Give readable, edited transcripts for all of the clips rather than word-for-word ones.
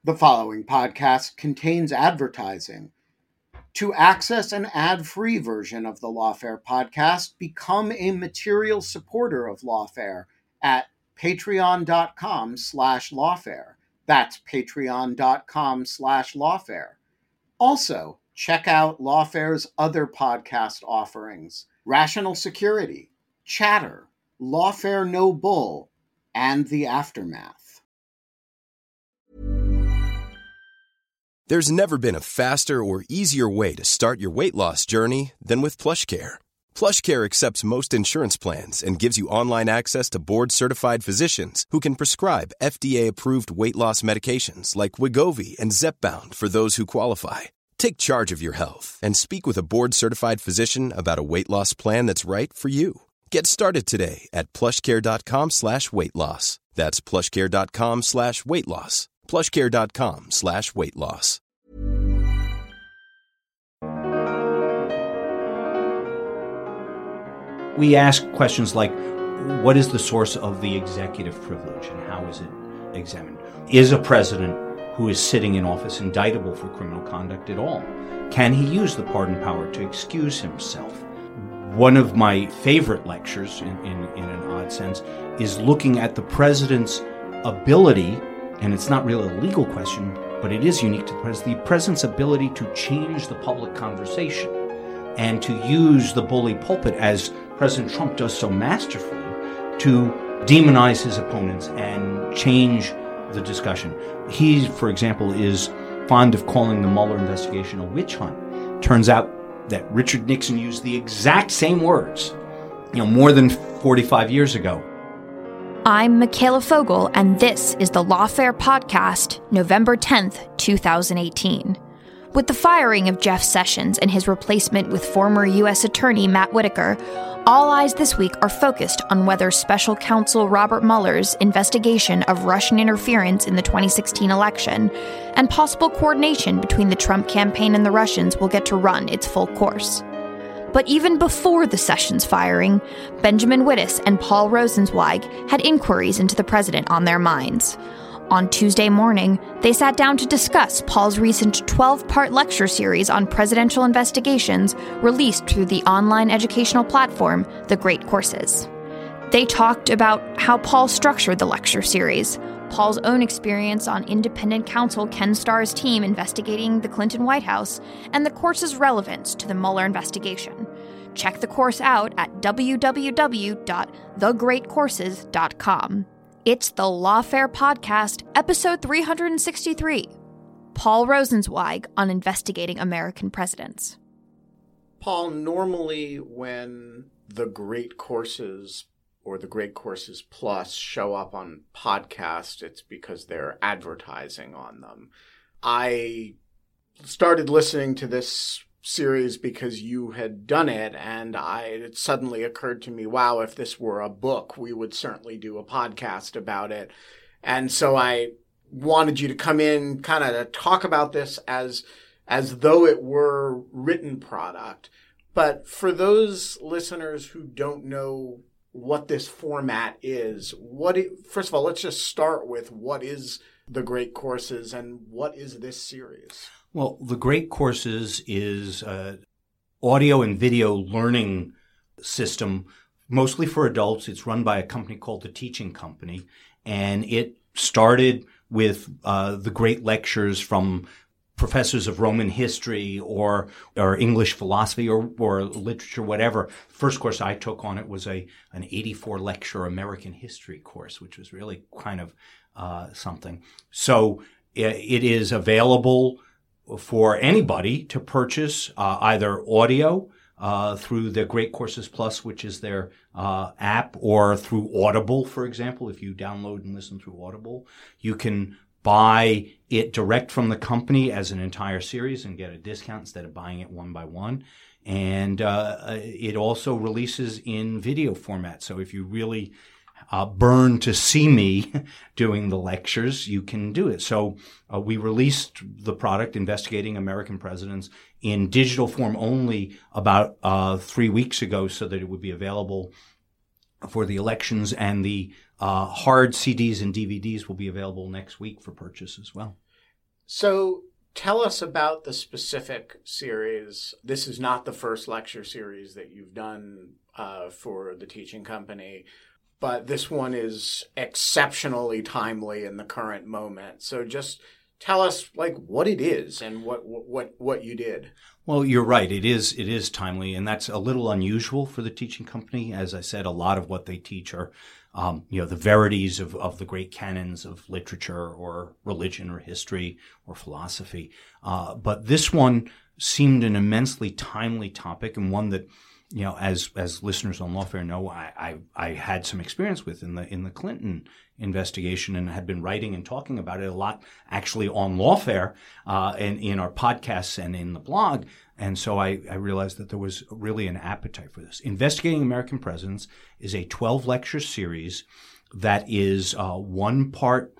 The following podcast contains advertising. To access an ad-free version of the Lawfare podcast, become a material supporter of Lawfare at patreon.com/lawfare. That's patreon.com/lawfare. Also, check out Lawfare's other podcast offerings: Rational Security, Chatter, Lawfare No Bull, and The Aftermath. There's never been a faster or easier way to start your weight loss journey than with PlushCare. PlushCare accepts most insurance plans and gives you online access to board-certified physicians who can prescribe FDA-approved weight loss medications like Wegovy and Zepbound for those who qualify. Take charge of your health and speak with a board-certified physician about a weight loss plan that's right for you. Get started today at plushcare.com/weight loss. That's plushcare.com/weight loss. plushcare.com/weight loss. We ask questions like, what is the source of the executive privilege and how is it examined? Is a president who is sitting in office indictable for criminal conduct at all? Can he use the pardon power to excuse himself? One of my favorite lectures, in an odd sense, is looking at the president's ability, and it's not really a legal question, but it is unique to the president's ability to change the public conversation and to use the bully pulpit, as President Trump does so masterfully, to demonize his opponents and change the discussion. He, for example, is fond of calling the Mueller investigation a witch hunt. Turns out that Richard Nixon used the exact same words, more than 45 years ago. I'm Michaela Fogel, and this is the Lawfare Podcast, November 10th, 2018. With the firing of Jeff Sessions and his replacement with former U.S. Attorney Matt Whitaker, all eyes this week are focused on whether Special Counsel Robert Mueller's investigation of Russian interference in the 2016 election and possible coordination between the Trump campaign and the Russians will get to run its full course. But even before the Sessions firing, Benjamin Wittes and Paul Rosenzweig had inquiries into the president on their minds. On Tuesday morning, they sat down to discuss Paul's recent 12-part lecture series on presidential investigations released through the online educational platform, The Great Courses. They talked about how Paul structured the lecture series, Paul's own experience on independent counsel Ken Starr's team investigating the Clinton White House, and the course's relevance to the Mueller investigation. Check the course out at www.thegreatcourses.com. It's the Lawfare Podcast, episode 363. Paul Rosenzweig on investigating American presidents. Paul, normally when the Great Courses or the Great Courses Plus show up on podcast, it's because they're advertising on them. I started listening to this series because you had done it, and it suddenly occurred to me, wow, if this were a book, we would certainly do a podcast about it. And so I wanted you to come in kind of to talk about this as though it were written product. But for those listeners who don't know what this format is, first of all, let's just start with what is the Great Courses and what is this series? Well, the Great Courses is an audio and video learning system, mostly for adults. It's run by a company called The Teaching Company, and it started with the great lectures from professors of Roman history or English philosophy or literature, whatever. First course I took on it was an 84-lecture American history course, which was really kind of something. So it is available for anybody to purchase either audio through the Great Courses Plus, which is their app, or through Audible, for example. If you download and listen through Audible, you can buy it direct from the company as an entire series and get a discount instead of buying it one by one. And it also releases in video format. So if you really burn to see me doing the lectures, you can do it. So we released the product, Investigating American Presidents, in digital form only about 3 weeks ago so that it would be available for the elections, and the hard CDs and DVDs will be available next week for purchase as well. So tell us about the specific series. This is not the first lecture series that you've done for the teaching company, but this one is exceptionally timely in the current moment. So just tell us what it is and what you did. Well, you're right. It is timely, and that's a little unusual for the teaching company. As I said, a lot of what they teach are the verities of the great canons of literature or religion or history or philosophy. But this one seemed an immensely timely topic, and one that, as listeners on Lawfare know, I had some experience with in the Clinton investigation, and had been writing and talking about it a lot, actually on Lawfare, and in our podcasts and in the blog. And so I realized that there was really an appetite for this. Investigating American Presidents is a 12-lecture series that is one part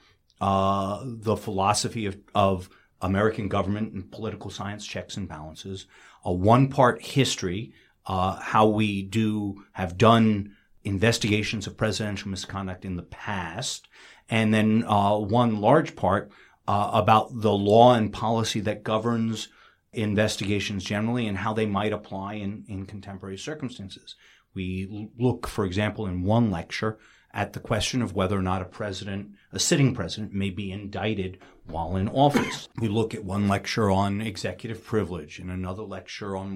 the philosophy of American government and political science checks and balances, one part history, how we have done investigations of presidential misconduct in the past, and then one large part about the law and policy that governs investigations generally and how they might apply in contemporary circumstances. We look, for example, in one lecture at the question of whether or not a sitting president may be indicted while in office. We look at one lecture on executive privilege and another lecture on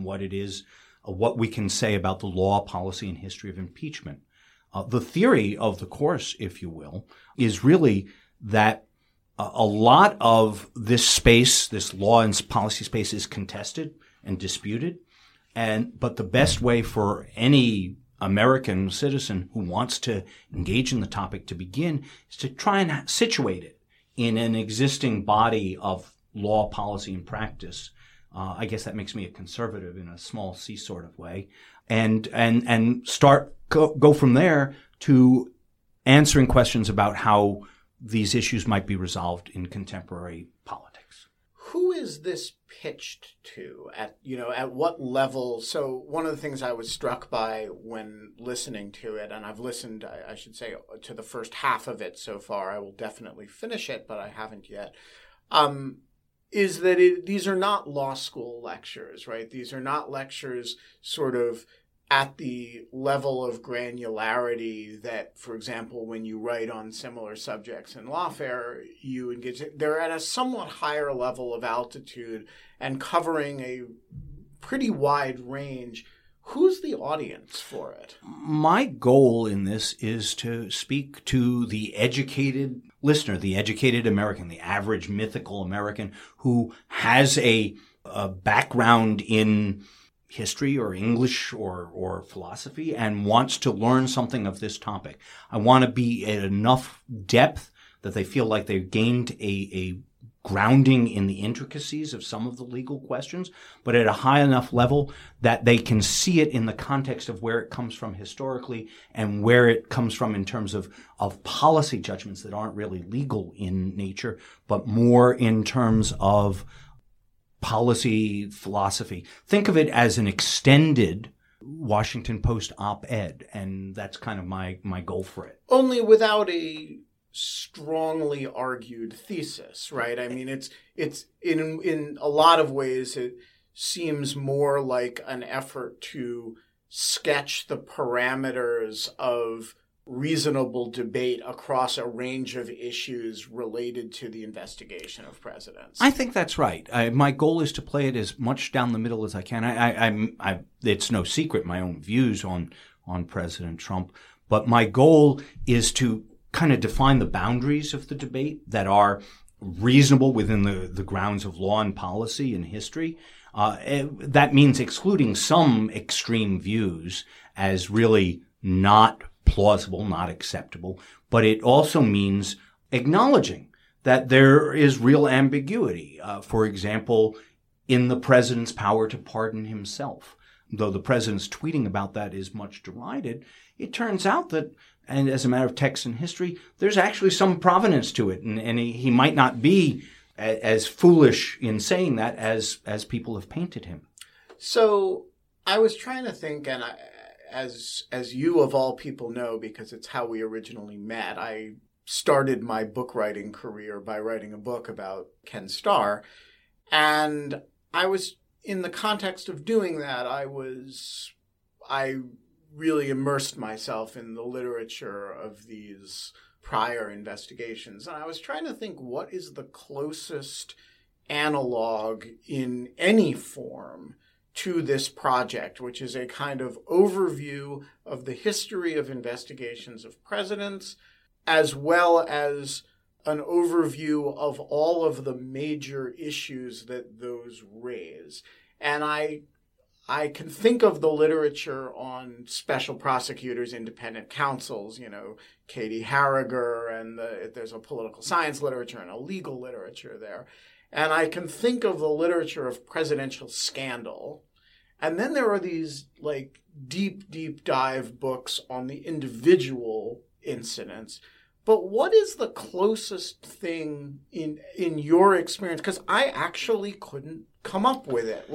what we can say about the law, policy, and history of impeachment. The theory of the course, if you will, is really that a lot of this space, this law and policy space, is contested and disputed. But the best way for any American citizen who wants to engage in the topic to begin is to try and situate it in an existing body of law, policy, and practice. I guess that makes me a conservative in a small c sort of way, and go from there to answering questions about how these issues might be resolved in contemporary politics. Who is this pitched to at what level? So one of the things I was struck by when listening to it, and I've listened, I should say, to the first half of it so far. I will definitely finish it, but I haven't yet. Is that these are not law school lectures, right? These are not lectures sort of at the level of granularity that, for example, when you write on similar subjects in Lawfare, you engage. They're at a somewhat higher level of altitude and covering a pretty wide range. Who's the audience for it? My goal in this is to speak to the educated listener, the educated American, the average mythical American who has a background in history or English or philosophy and wants to learn something of this topic. I want to be at enough depth that they feel like they've gained a grounding in the intricacies of some of the legal questions, but at a high enough level that they can see it in the context of where it comes from historically and where it comes from in terms of policy judgments that aren't really legal in nature, but more in terms of policy philosophy. Think of it as an extended Washington Post op-ed, and that's kind of my goal for it. Only without a strongly argued thesis, right? I mean, it's in a lot of ways it seems more like an effort to sketch the parameters of reasonable debate across a range of issues related to the investigation of presidents. I think that's right. My goal is to play it as much down the middle as I can. It's no secret my own views on President Trump, but my goal is to kind of define the boundaries of the debate that are reasonable within the grounds of law and policy and history. That means excluding some extreme views as really not plausible, not acceptable, but it also means acknowledging that there is real ambiguity. For example, in the president's power to pardon himself. Though the president's tweeting about that is much derided, it turns out that, and as a matter of text and history, there's actually some provenance to it, and he might not be as foolish in saying that as people have painted him. So I was trying to think, and as you of all people know, because it's how we originally met, I started my book writing career by writing a book about Ken Starr. And I was, in the context of doing that, I really immersed myself in the literature of these prior investigations. And I was trying to think, what is the closest analog in any form to this project, which is a kind of overview of the history of investigations of presidents, as well as an overview of all of the major issues that those raise. And I can think of the literature on special prosecutors, independent counsels, Katie Harriger, and there's a political science literature and a legal literature there. And I can think of the literature of presidential scandal. And then there are these deep dive books on the individual incidents. But what is the closest thing in your experience? Because I actually couldn't come up with it.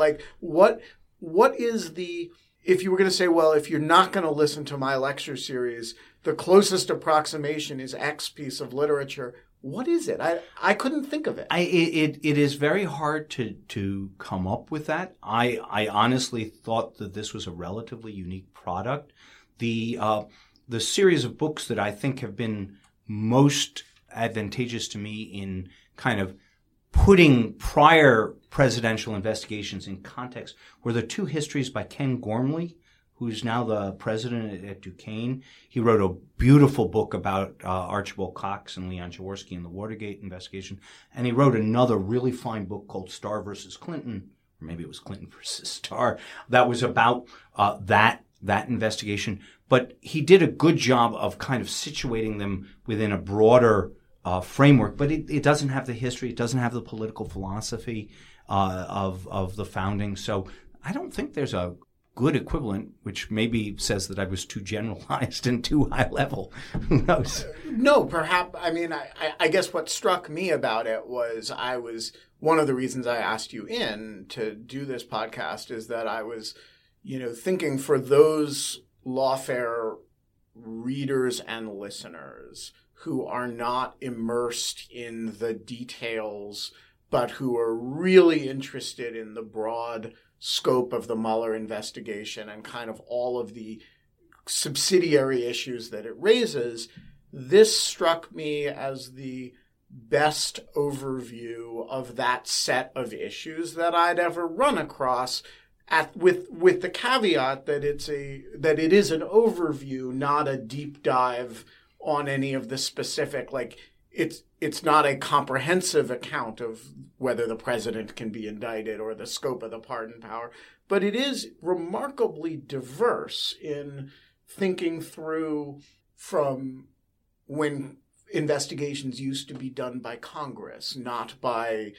What is if you were going to say, well, if you're not going to listen to my lecture series, the closest approximation is X piece of literature, what is it? I couldn't think of it. It is very hard to come up with that. I honestly thought that this was a relatively unique product. The series of books that I think have been most advantageous to me in kind of putting prior presidential investigations in context were the two histories by Ken Gormley, who's now the president at Duquesne. He wrote a beautiful book about Archibald Cox and Leon Jaworski in the Watergate investigation. And he wrote another really fine book called Starr versus Clinton, or maybe it was Clinton versus Starr, that was about that investigation. But he did a good job of kind of situating them within a broader framework, but it doesn't have the history, it doesn't have the political philosophy of the founding. So I don't think there's a good equivalent, which maybe says that I was too generalized and too high level. Who knows? No, perhaps. I mean, I guess what struck me about it was one of the reasons I asked you in to do this podcast is that I was, thinking for those Lawfare readers and listeners who are not immersed in the details, but who are really interested in the broad scope of the Mueller investigation and kind of all of the subsidiary issues that it raises, this struck me as the best overview of that set of issues that I'd ever run across, with the caveat that it is an overview, not a deep dive on any of the specific, it's not a comprehensive account of whether the president can be indicted or the scope of the pardon power, but it is remarkably diverse in thinking through from when investigations used to be done by Congress, not by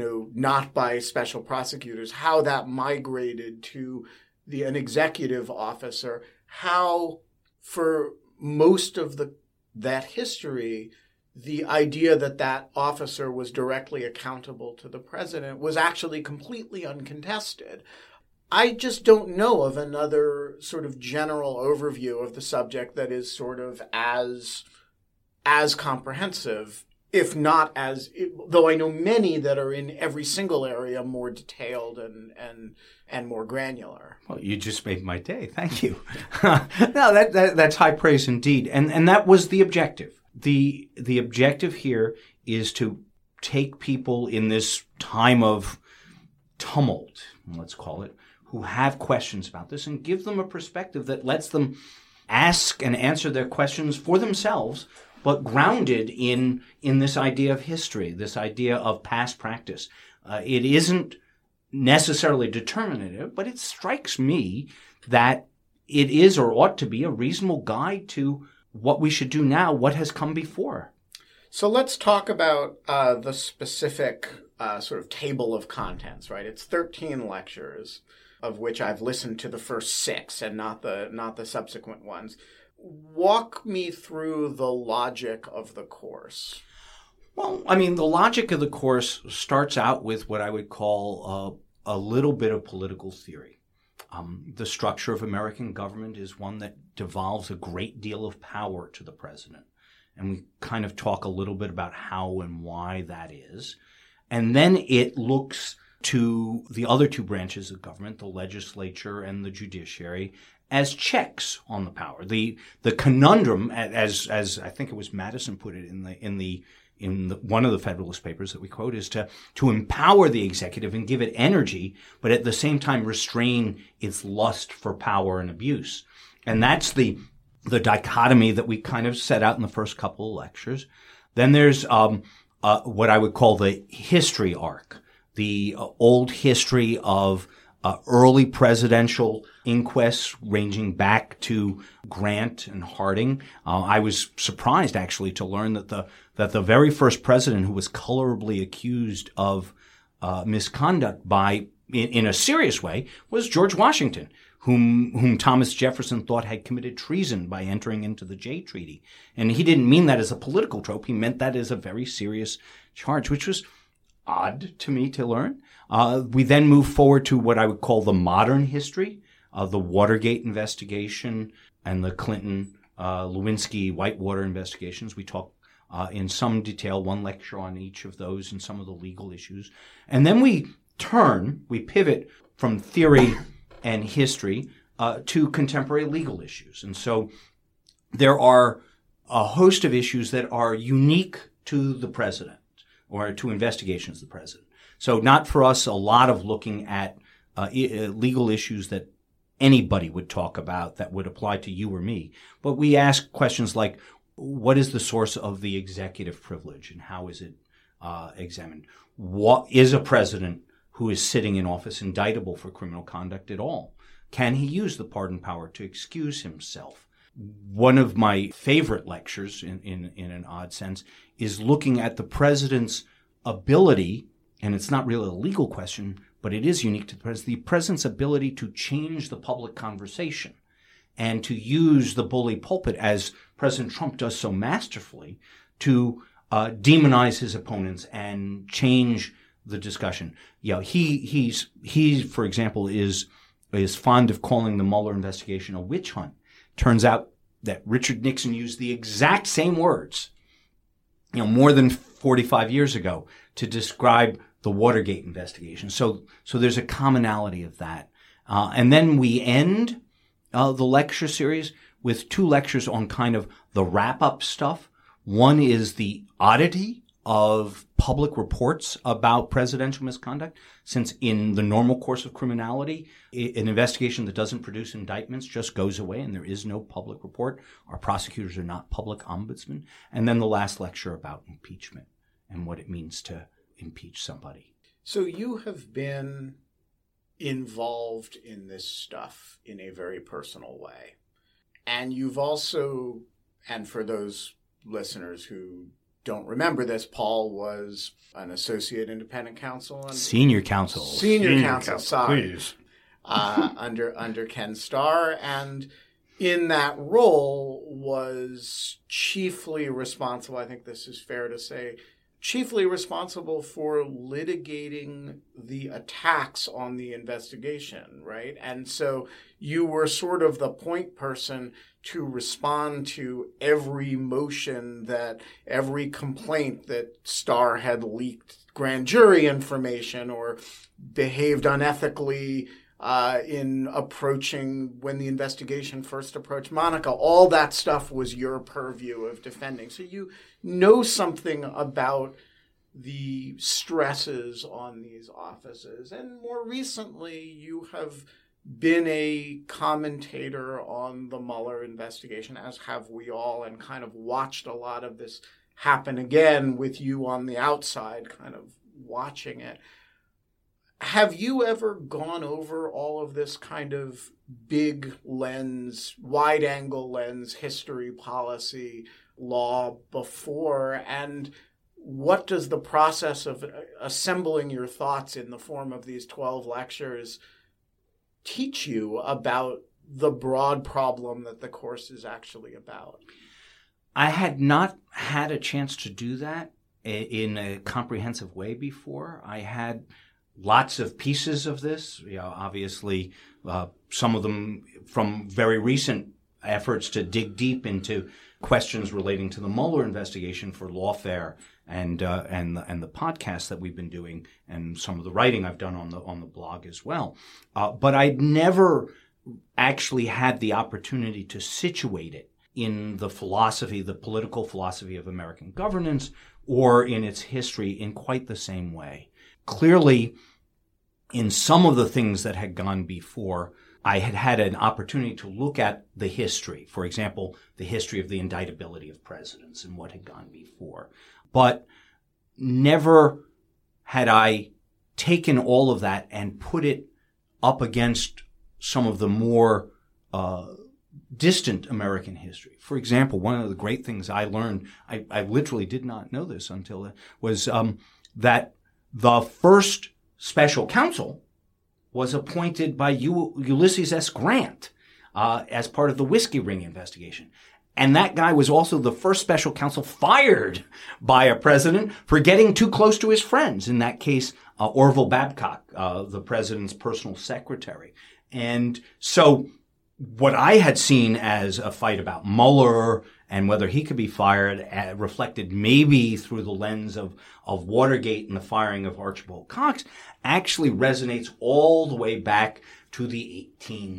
special prosecutors, how that migrated to an executive officer, how for most of that history, the idea that officer was directly accountable to the president was actually completely uncontested. I just don't know of another sort of general overview of the subject that is sort of as comprehensive, if not though I know many that are in every single area more detailed and more granular. Well, you just made my day. Thank you. No, that's high praise indeed. And that was the objective. The objective here is to take people in this time of tumult, let's call it, who have questions about this and give them a perspective that lets them ask and answer their questions for themselves, but grounded in this idea of history, this idea of past practice. It isn't necessarily determinative, but it strikes me that it is or ought to be a reasonable guide to what we should do now, what has come before. So let's talk about the specific sort of table of contents, right? It's 13 lectures, of which I've listened to the first 6 and not the subsequent ones. Walk me through the logic of the course. Well, I mean, the logic of the course starts out with what I would call a little bit of political theory. The structure of American government is one that devolves a great deal of power to the president. and we kind of talk a little bit about how and why that is. And then it looks to the other two branches of government, the legislature and the judiciary, as checks on the power. The conundrum, as I think it was Madison put it in one of the Federalist Papers that we quote, is to empower the executive and give it energy, but at the same time restrain its lust for power and abuse. And that's the dichotomy that we kind of set out in the first couple of lectures. Then there's what I would call the history arc, the old history of early presidential inquests ranging back to Grant and Harding. I was surprised actually to learn that the very first president who was colorably accused of misconduct in a serious way was George Washington, whom Thomas Jefferson thought had committed treason by entering into the Jay Treaty. And he didn't mean that as a political trope. He meant that as a very serious charge, which was odd to me to learn. We then move forward to what I would call the modern history of the Watergate investigation and the Clinton, Lewinsky, Whitewater investigations. We talk in some detail, one lecture on each of those and some of the legal issues. And then we pivot from theory and history to contemporary legal issues. And so there are a host of issues that are unique to the president or to investigations of the president. So not for us a lot of looking at legal issues that anybody would talk about that would apply to you or me, but we ask questions like, what is the source of the executive privilege and how is it examined? What is a president who is sitting in office indictable for criminal conduct at all? Can he use the pardon power to excuse himself? One of my favorite lectures, in an odd sense, is looking at the president's ability, and it's not really a legal question, but it is unique to the president's ability to change the public conversation and to use the bully pulpit, as President Trump does so masterfully, to demonize his opponents and change the discussion. He, for example, is fond of calling the Mueller investigation a witch hunt. Turns out that Richard Nixon used the exact same words, more than 45 years ago to describe the Watergate investigation. So there's a commonality of that. And then we end the lecture series with two lectures on kind of the wrap-up stuff. One is the oddity of public reports about presidential misconduct, since in the normal course of criminality, an investigation that doesn't produce indictments just goes away and there is no public report. Our prosecutors are not public ombudsmen. And then the last lecture about impeachment and what it means to impeach somebody. So you have been involved in this stuff in a very personal way. And you've also, and for those listeners who don't remember this, Paul was an associate independent counsel. Senior counsel, sorry. Please. Under Ken Starr. And in that role was chiefly responsible, I think this is fair to say, chiefly responsible for litigating the attacks on the investigation, right? And so you were sort of the point person to respond to every motion every complaint that Starr had leaked grand jury information or behaved unethically in approaching when the investigation first approached Monica. All that stuff was your purview of defending. So you know something about the stresses on these offices. And more recently, you have been a commentator on the Mueller investigation, as have we all, and kind of watched a lot of this happen again with you on the outside, kind of watching it. Have you ever gone over all of this kind of big lens, wide-angle lens, history, policy, law before? And what does the process of assembling your thoughts in the form of these 12 lectures teach you about the broad problem that the course is actually about? I had not had a chance to do that in a comprehensive way before. I had lots of pieces of this, obviously some of them from very recent efforts to dig deep into questions relating to the Mueller investigation for Lawfare and the podcast that we've been doing, and some of the writing I've done on the blog as well. But I'd never actually had the opportunity to situate it in the political philosophy of American governance, or in its history in quite the same way. Clearly, in some of the things that had gone before, I had had an opportunity to look at the history. For example, the history of the indictability of presidents and what had gone before. But never had I taken all of that and put it up against some of the more distant American history. For example, one of the great things I learned, I literally did not know this until was that the first special counsel was appointed by Ulysses S. Grant as part of the Whiskey Ring investigation. And that guy was also the first special counsel fired by a president for getting too close to his friends. In that case, Orville Babcock, the president's personal secretary. And so what I had seen as a fight about Mueller and whether he could be fired reflected maybe through the lens of Watergate and the firing of Archibald Cox actually resonates all the way back to the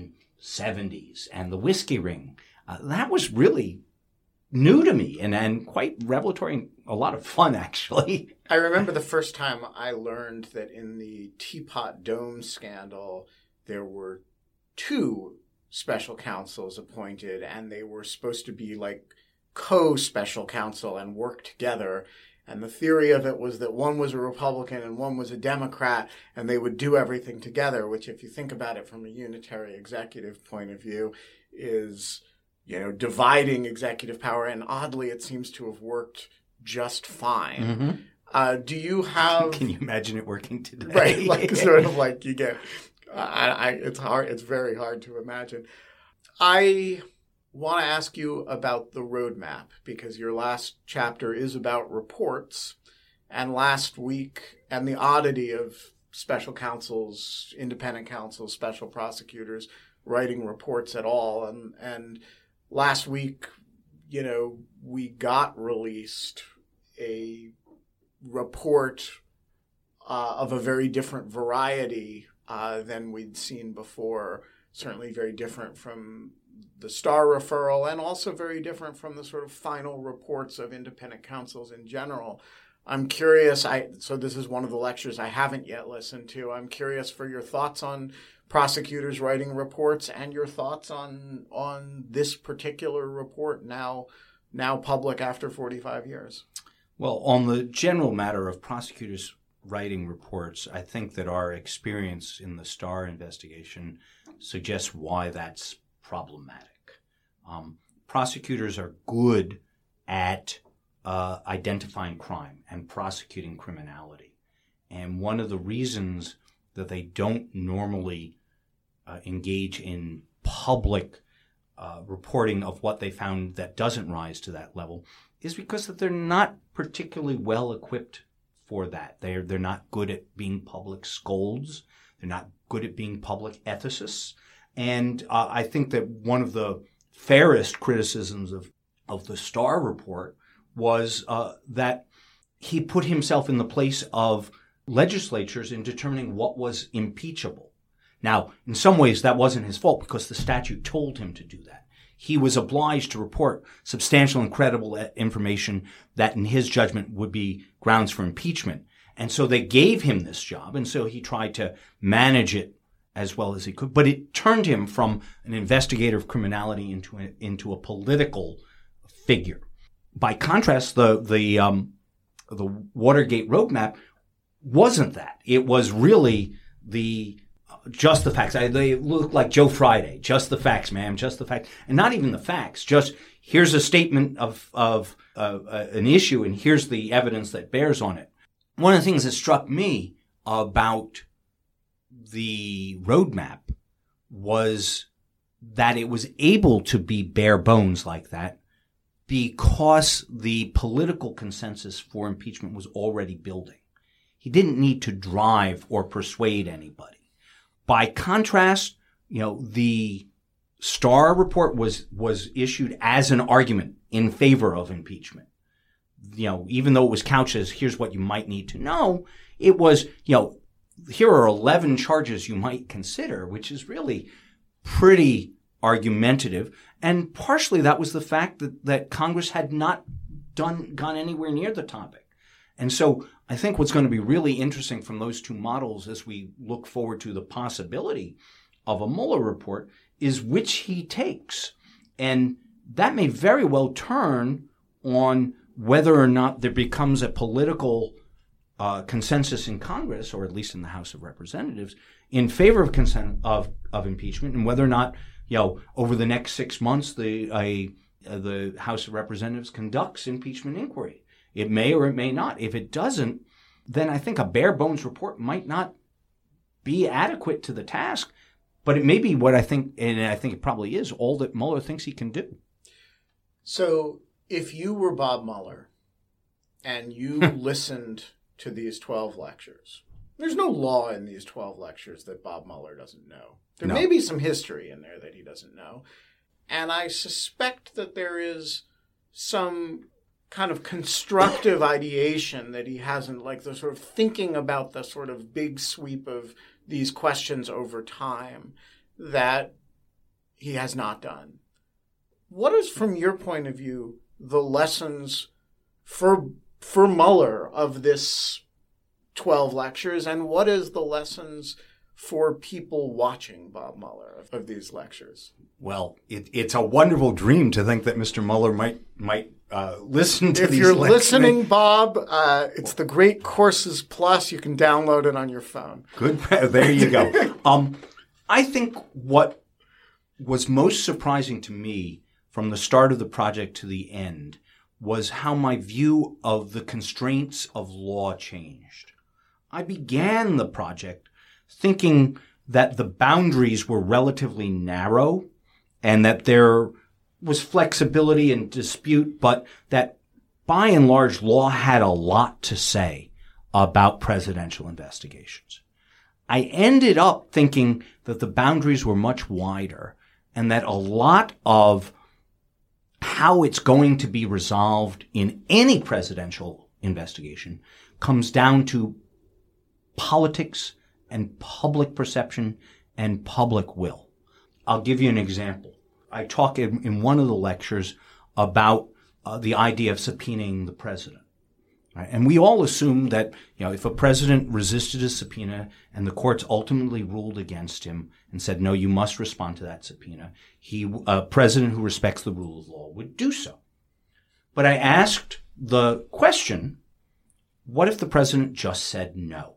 1870s and the Whiskey Ring. That was really new to me and quite revelatory and a lot of fun, actually. I remember the first time I learned that in the Teapot Dome scandal, there were 2 special counsels appointed, and they were supposed to be like co-special counsel and work together. And the theory of it was that one was a Republican and one was a Democrat, and they would do everything together, which, if you think about it from a unitary executive point of view, is, dividing executive power. And oddly, it seems to have worked just fine. Mm-hmm. Do you have... Can you imagine it working today? Right, like sort of like you get... it's hard. It's very hard to imagine. I want to ask you about the roadmap, because your last chapter is about reports, and last week, and the oddity of special counsels, independent counsels, special prosecutors writing reports at all. And last week, we got released a report of a very different variety than we'd seen before. Certainly very different from the Starr referral, and also very different from the sort of final reports of independent counsels in general. I'm curious, so this is one of the lectures I haven't yet listened to. I'm curious for your thoughts on prosecutors writing reports and your thoughts on this particular report now public after 45 years. Well, on the general matter of prosecutors writing reports, I think that our experience in the Starr investigation suggests why that's problematic. Prosecutors are good at identifying crime and prosecuting criminality. And one of the reasons that they don't normally engage in public reporting of what they found that doesn't rise to that level is because that they're not particularly well equipped for that. They're not good at being public scolds. They're not good at being public ethicists. And I think that one of the fairest criticisms of the Starr report was that he put himself in the place of legislatures in determining what was impeachable. Now, in some ways, that wasn't his fault because the statute told him to do that. He was obliged to report substantial and credible information that, in his judgment, would be grounds for impeachment. And so they gave him this job, and so he tried to manage it as well as he could. But it turned him from an investigator of criminality into a political figure. By contrast, the Watergate roadmap wasn't that. It was really just the facts. They look like Joe Friday. Just the facts, ma'am. Just the facts. And not even the facts. Just here's a statement of an issue, and here's the evidence that bears on it. One of the things that struck me about the roadmap was that it was able to be bare bones like that because the political consensus for impeachment was already building. He didn't need to drive or persuade anybody. By contrast, the Starr report was issued as an argument in favor of impeachment. Even though it was couched as here's what you might need to know, it was, here are 11 charges you might consider, which is really pretty argumentative. And partially that was the fact that Congress had not gone anywhere near the topic. And so I think what's going to be really interesting from those two models as we look forward to the possibility of a Mueller report is which he takes. And that may very well turn on whether or not there becomes a political consensus in Congress, or at least in the House of Representatives, in favor of impeachment, and whether or not, over the next 6 months, the House of Representatives conducts impeachment inquiry. It may or it may not. If it doesn't, then I think a bare bones report might not be adequate to the task, but it may be what I think, and I think it probably is, all that Mueller thinks he can do. So if you were Bob Mueller and you listened to these 12 lectures, there's no law in these 12 lectures that Bob Mueller doesn't know. There may be some history in there that he doesn't know. And I suspect that there is some kind of constructive ideation that he hasn't, like the sort of thinking about the sort of big sweep of these questions over time that he has not done. What is, from your point of view, the lessons for Mueller of this 12 lectures, and what is the lessons for people watching Bob Mueller of these lectures? Well, it's a wonderful dream to think that Mr. Mueller might listen to these lectures. If you're listening, Bob, it's the Great Courses Plus. You can download it on your phone. Good. There you go. I think what was most surprising to me from the start of the project to the end was how my view of the constraints of law changed. I began the project thinking that the boundaries were relatively narrow and that there was flexibility and dispute, but that by and large law had a lot to say about presidential investigations. I ended up thinking that the boundaries were much wider and that a lot of how it's going to be resolved in any presidential investigation comes down to politics and public perception and public will. I'll give you an example. I talk in one of the lectures about the idea of subpoenaing the president. Right? And we all assume that, if a president resisted a subpoena and the courts ultimately ruled against him and said, no, you must respond to that subpoena, a president who respects the rule of law would do so. But I asked the question, what if the president just said no?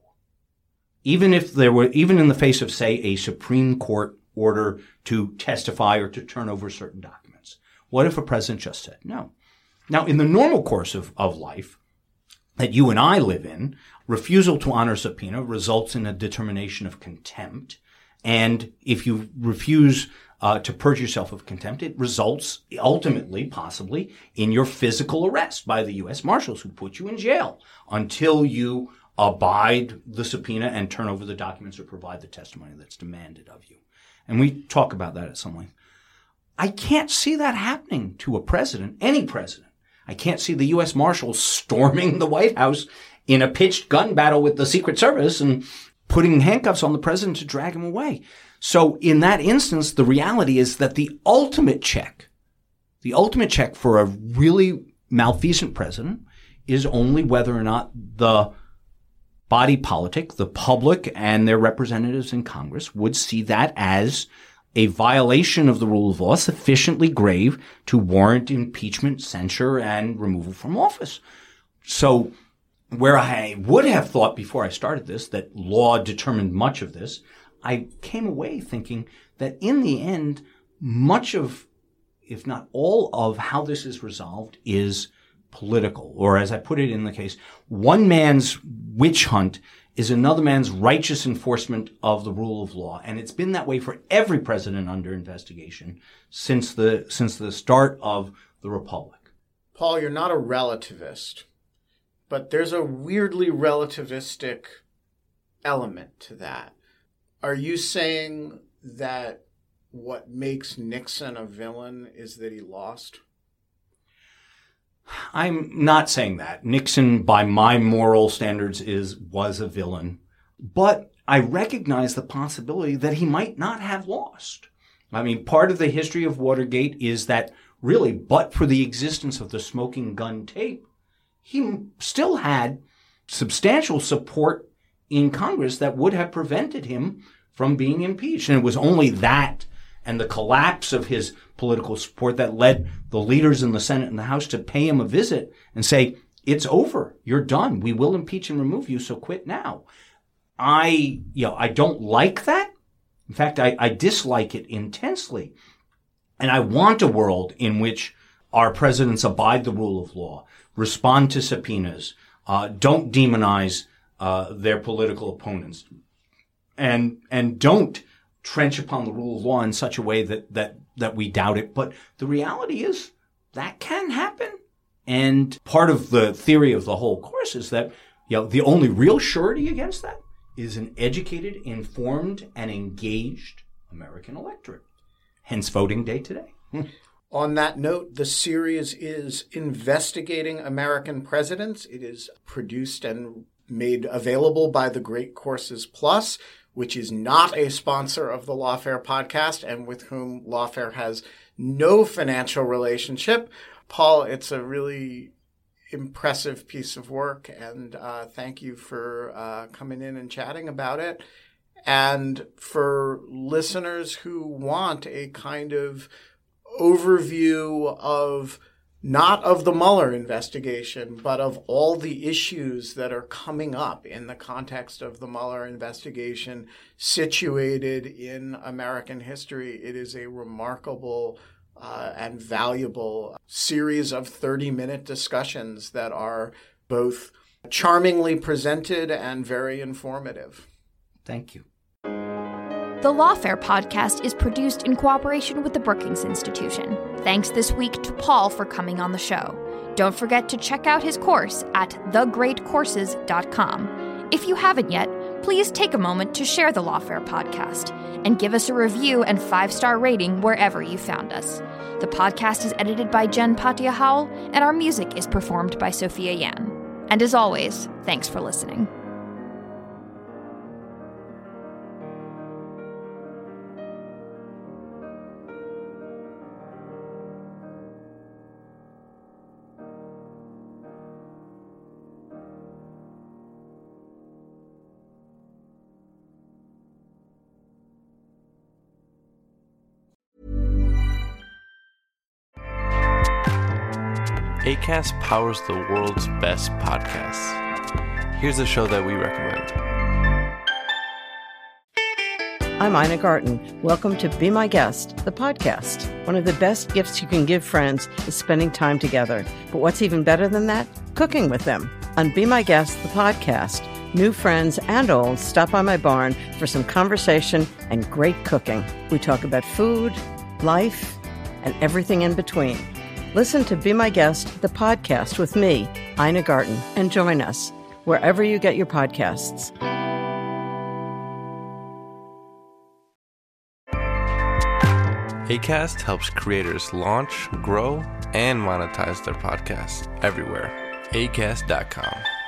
Even in the face of, say, a Supreme Court order to testify or to turn over certain documents. What if a president just said no? Now, in the normal course of life that you and I live in, refusal to honor subpoena results in a determination of contempt. And if you refuse to purge yourself of contempt, it results ultimately, possibly, in your physical arrest by the U.S. Marshals, who put you in jail until you abide the subpoena and turn over the documents or provide the testimony that's demanded of you. And we talk about that at some length. I can't see that happening to a president, any president. I can't see the U.S. Marshals storming the White House in a pitched gun battle with the Secret Service and putting handcuffs on the president to drag him away. So in that instance, the reality is that the ultimate check for a really malfeasant president is only whether or not the body politic, the public and their representatives in Congress would see that as a violation of the rule of law sufficiently grave to warrant impeachment, censure, and removal from office. So where I would have thought before I started this that law determined much of this, I came away thinking that in the end, much of, if not all of how this is resolved is political, or as I put it in the case, one man's witch hunt is another man's righteous enforcement of the rule of law. And it's been that way for every president under investigation since the start of the Republic. Paul, you're not a relativist, but there's a weirdly relativistic element to that. Are you saying that what makes Nixon a villain is that he lost? I'm not saying that. Nixon, by my moral standards, was a villain. But I recognize the possibility that he might not have lost. I mean, part of the history of Watergate is that really, but for the existence of the smoking gun tape, he still had substantial support in Congress that would have prevented him from being impeached. And it was only that and the collapse of his political support that led the leaders in the Senate and the House to pay him a visit and say, it's over. You're done. We will impeach and remove you, so quit now. I don't like that. In fact, I dislike it intensely. And I want a world in which our presidents abide the rule of law, respond to subpoenas, don't demonize their political opponents, and don't trench upon the rule of law in such a way that we doubt it. But the reality is that can happen. And part of the theory of the whole course is that, the only real surety against that is an educated, informed, and engaged American electorate. Hence voting day today. On that note, the series is Investigating American Presidents. It is produced and made available by the Great Courses Plus, which is not a sponsor of the Lawfare podcast and with whom Lawfare has no financial relationship. Paul, it's a really impressive piece of work, and thank you for coming in and chatting about it. And for listeners who want a kind of overview of not of the Mueller investigation, but of all the issues that are coming up in the context of the Mueller investigation situated in American history, it is a remarkable and valuable series of 30-minute discussions that are both charmingly presented and very informative. Thank you. The Lawfare podcast is produced in cooperation with the Brookings Institution. Thanks this week to Paul for coming on the show. Don't forget to check out his course at thegreatcourses.com. If you haven't yet, please take a moment to share the Lawfare podcast and give us a review and 5-star rating wherever you found us. The podcast is edited by Jen Patia Howell, and our music is performed by Sophia Yan. And as always, thanks for listening. Acast powers the world's best podcasts. Here's a show that we recommend. I'm Ina Garten. Welcome to Be My Guest, the podcast. One of the best gifts you can give friends is spending time together. But what's even better than that? Cooking with them. On Be My Guest, the podcast, new friends and old stop by my barn for some conversation and great cooking. We talk about food, life, and everything in between. Listen to Be My Guest, the podcast with me, Ina Garten, and join us wherever you get your podcasts. Acast helps creators launch, grow, and monetize their podcasts everywhere. Acast.com.